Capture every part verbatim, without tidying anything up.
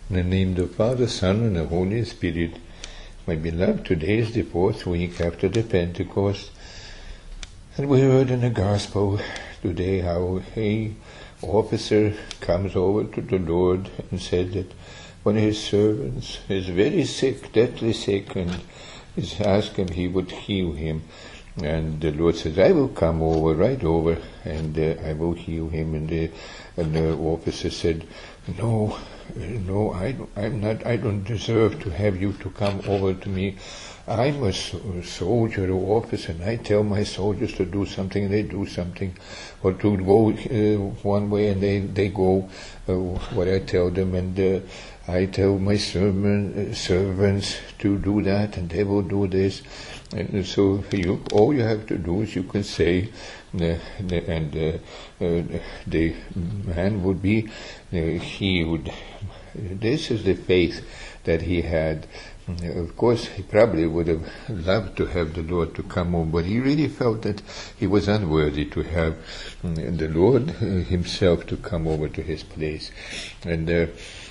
In the name of the Father, Son, and the Holy Spirit. My beloved, today is the fourth week after the Pentecost, and we heard in the Gospel today how a officer comes over to the Lord and said that one of his servants is very sick, deathly sick, and is asking him he would heal him. And the Lord says, I will come over, right over, and uh, I will heal him. And the, and the officer said, no, no, I don't, I'm not, I don't deserve to have you to come over to me. I'm a, a soldier or officer, and I tell my soldiers to do something, and they do something, or to go uh, one way, and they, they go uh, what I tell them, and uh, I tell my servant, uh, servants to do that, and they will do this. And so you, all you have to do is you can say, uh, and uh, uh, the man would be uh, healed. This is the faith that he had. Of course, he probably would have loved to have the Lord to come over, but he really felt that he was unworthy to have the Lord himself to come over to his place. And uh,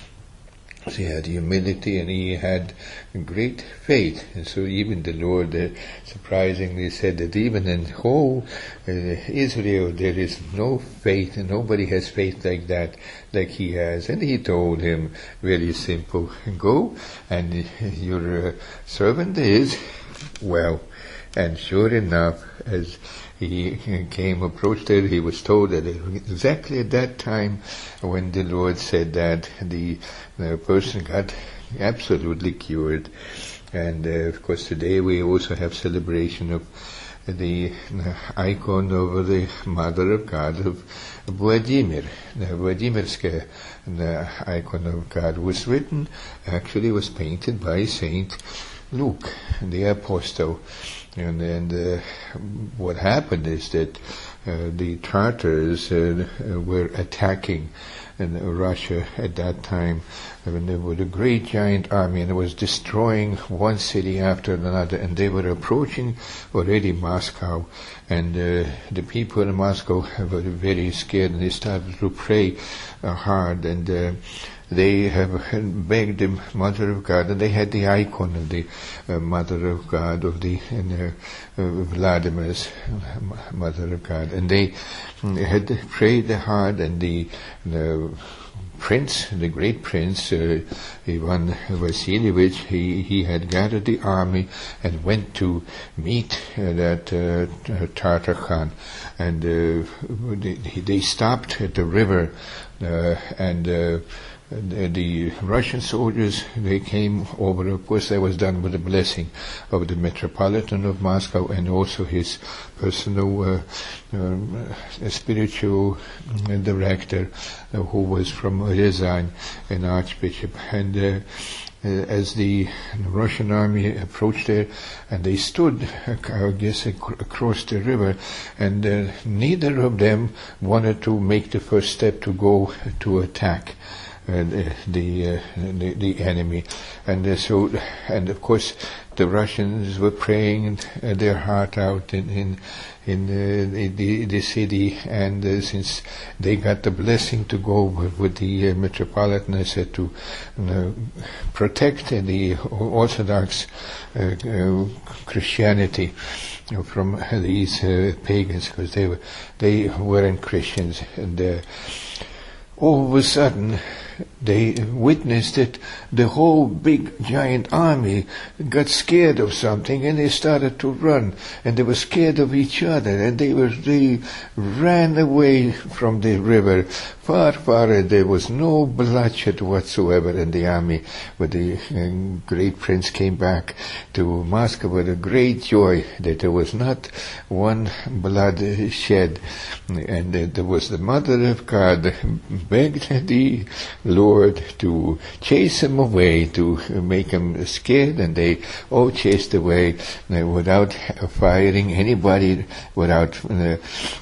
he had humility, and he had great faith. And so even the Lord uh, surprisingly said that even in whole uh, Israel there is no faith, and nobody has faith like that, like he has. And he told him, very simple, go, and your uh, servant is well. And sure enough, as he came, approached there, he was told that exactly at that time when the Lord said that, the, the person got absolutely cured. And uh, of course today we also have celebration of the icon of the Mother of God of Vladimir. The Vladimirska the icon of God was written, actually was painted by Saint Luke, the apostle. And, and uh, what happened is that uh, the Tartars uh, were attacking in Russia at that time, when there was a great giant army, and it was destroying one city after another, and they were approaching already Moscow, and uh, the people in Moscow were very scared, and they started to pray uh, hard, and uh, they have begged the Mother of God, and they had the icon of the uh, Mother of God, of the uh, uh, Vladimir's uh, Mother of God, and they had prayed hard, and the, the prince, the great prince, uh, Ivan Vasilievich, he, he had gathered the army and went to meet uh, that uh, Tartar Khan, and uh, they, they stopped at the river, uh, and uh, The, the Russian soldiers, they came over. Of course, that was done with the blessing of the Metropolitan of Moscow and also his personal uh, uh, spiritual director, uh, who was from Ryazan, an archbishop. And uh, as the Russian army approached there, and they stood, I guess, ac- across the river, and uh, neither of them wanted to make the first step to go to attack Uh, the the, uh, the the enemy, and uh, so and of course the Russians were praying uh, their heart out in in in uh, the, the the city, and uh, since they got the blessing to go with, with the uh, Metropolitan, I said to uh, protect uh, the Orthodox uh, uh, Christianity you know, from these uh, pagans, because they were they weren't Christians, and uh, all of a sudden they witnessed that the whole big giant army got scared of something, and they started to run, and they were scared of each other, and they were they ran away from the river far, far, and there was no bloodshed whatsoever in the army. But the uh, great prince came back to Moscow with a great joy that there was not one blood shed, and uh, there was the Mother of God begged the Lord to chase him away, to make him scared, and they all chased away uh, without firing anybody, without uh,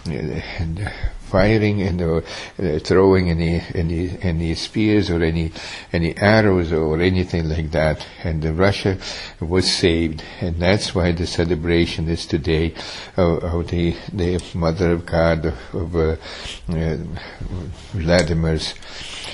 uh, firing and uh, uh, throwing any any any spears or any any arrows or anything like that. And uh, Russia was saved, and that's why the celebration is today of, of the the Mother of God of, of uh, uh, Vladimir's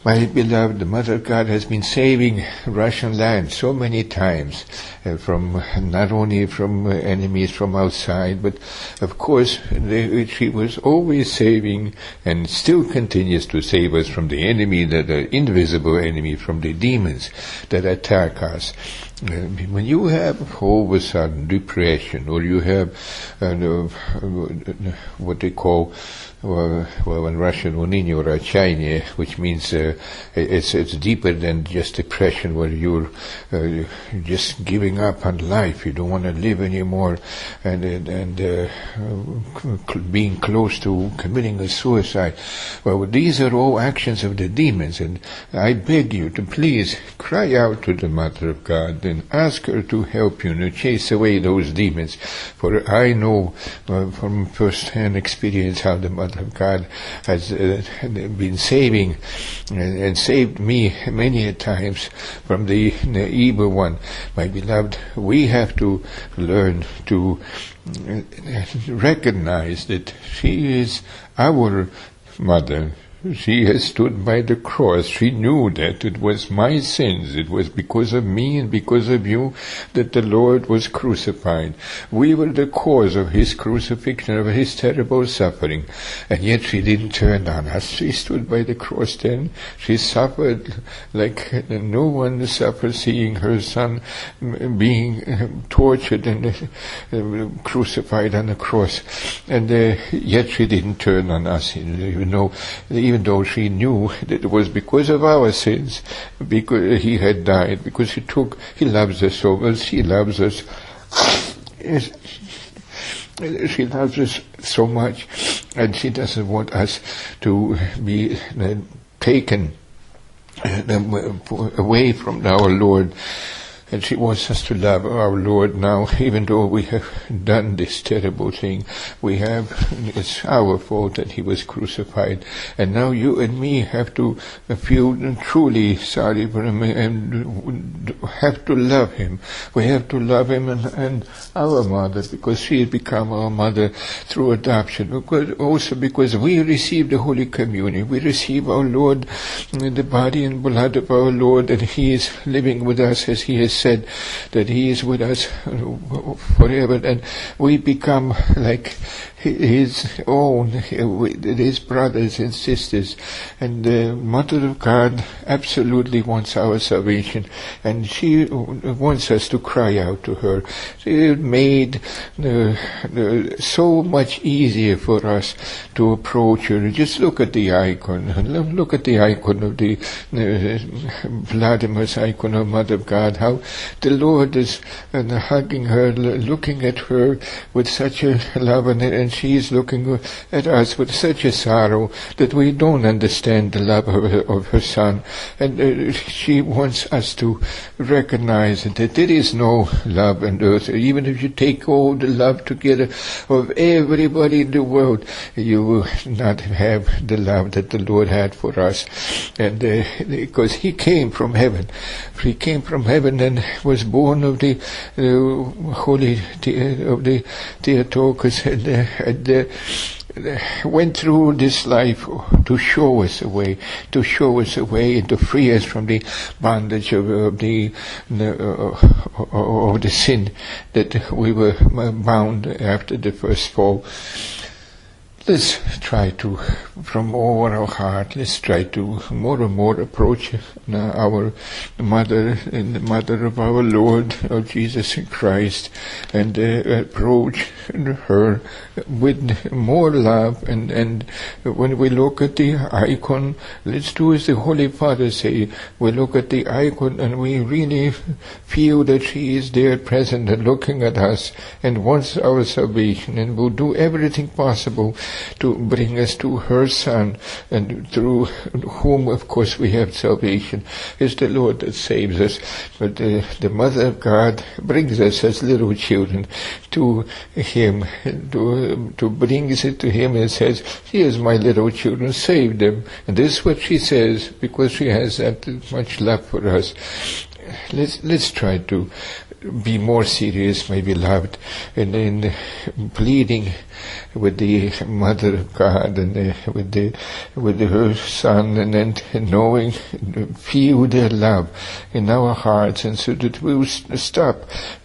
My beloved, the Mother of God has been saving Russian land so many times, uh, from not only from uh, enemies from outside, but of course they, she was always saving and still continues to save us from the enemy, the, the invisible enemy, from the demons that attack us. Uh, when you have all of a sudden depression, or you have uh, what they call Well, well, in Russian, uniniyo rachaynie, which means uh, it's it's deeper than just depression, where you're uh, just giving up on life. You don't want to live anymore, and and, and uh, being close to committing a suicide. Well, these are all actions of the demons, and I beg you to please cry out to the Mother of God and ask her to help you to chase away those demons. For I know uh, from first-hand experience how the Mother of God has uh, been saving and, and saved me many a times from the, the evil one. My beloved, we have to learn to recognize that she is our mother. She has stood by the cross. She knew that it was my sins. It was because of me and because of you that the Lord was crucified. We were the cause of His crucifixion, of His terrible suffering. And yet she didn't turn on us. She stood by the cross then. She suffered like no one suffered, seeing her son being tortured and crucified on the cross. And uh, yet she didn't turn on us. You know, even though she knew that it was because of our sins, because He had died, because He took, He loves us so well, she loves us, she loves us so much, and she doesn't want us to be uh, taken uh, away from our Lord. And she wants us to love our Lord now, even though we have done this terrible thing. We have, it's our fault that He was crucified. And now you and me have to feel truly sorry for Him and have to love Him. We have to love Him and, and our mother, because she has become our mother through adoption. Because also because we receive the Holy Communion. We receive our Lord, the body and blood of our Lord, and He is living with us, as He has said that He is with us forever, and we become like His own, His brothers and sisters. And the Mother of God absolutely wants our salvation, and she wants us to cry out to her. She made uh, uh, so much easier for us to approach her. Just look at the icon. Look at the icon of the uh, Vladimir's icon of Mother of God. How the Lord is uh, hugging her, looking at her with such a love, and, and she is looking at us with such a sorrow that we don't understand the love of her, of her Son. And uh, she wants us to recognize that there is no love on earth. Even if you take all the love together of everybody in the world, you will not have the love that the Lord had for us. And uh, because He came from heaven. He came from heaven and was born of the uh, holy of the Theotokos, and, uh, and uh, went through this life to show us a way, to show us a way, and to free us from the bondage of, of the uh, of the sin that we were bound after the first fall. Let's try to, from all our heart, let's try to more and more approach our Mother and the Mother of our Lord, of Jesus Christ, and uh, approach her with more love. And, and when we look at the icon, let's do as the Holy Father say. We look at the icon and we really feel that she is there present and looking at us and wants our salvation, and will do everything possible to bring us to her Son, and through whom, of course, we have salvation. It's the Lord that saves us. But uh, the Mother of God brings us as little children to Him, to, to brings it to Him and says, "Here's my little children, save them." And this is what she says, because she has that much love for us. Let's let's try to be more serious, my beloved, and in pleading with the Mother of God and the, with the with the, her Son, and then knowing, feel their love in our hearts, and so that we will stop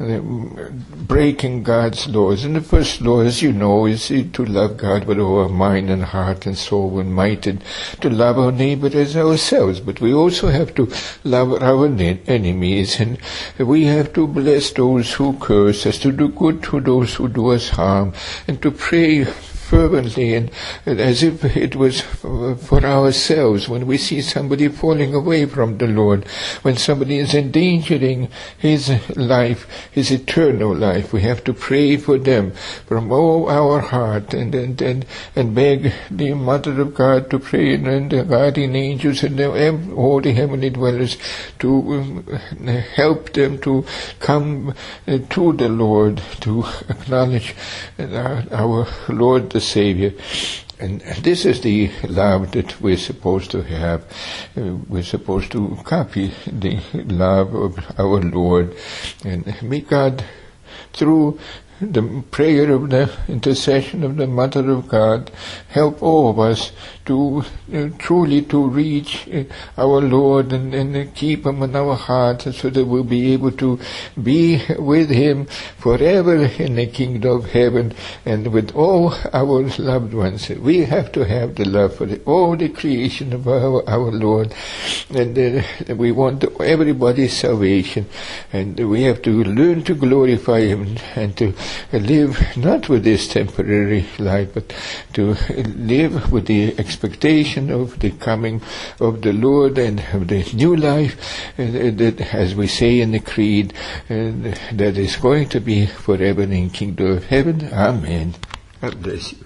breaking God's laws. And the first law, as you know, is to love God with all our mind and heart and soul and might, and to love our neighbor as ourselves. But we also have to love our enemies, and we have to bless those who curse us, to do good to those who do us harm, and to pray fervently, and as if it was for ourselves. When we see somebody falling away from the Lord, when somebody is endangering his life, his eternal life, we have to pray for them from all our heart, and and and, and beg the Mother of God to pray, and the guardian angels and the, all the heavenly dwellers to um, help them to come uh, to the Lord, to acknowledge uh, our Lord the Savior. And this is the love that we're supposed to have. Uh, we're supposed to copy the love of our Lord. And may God, through the prayer of the intercession of the Mother of God, help all of us to uh, truly to reach uh, our Lord, and, and keep Him in our hearts, so that we'll be able to be with Him forever in the kingdom of heaven, and with all our loved ones. We have to have the love for the, all the creation of our, our Lord, and uh, we want everybody's salvation, and we have to learn to glorify Him, and to live not with this temporary life, but to live with the expectation of the coming of the Lord, and of the new life, uh, that, as we say in the Creed, uh, that is going to be forever in the kingdom of heaven. Amen. God bless you.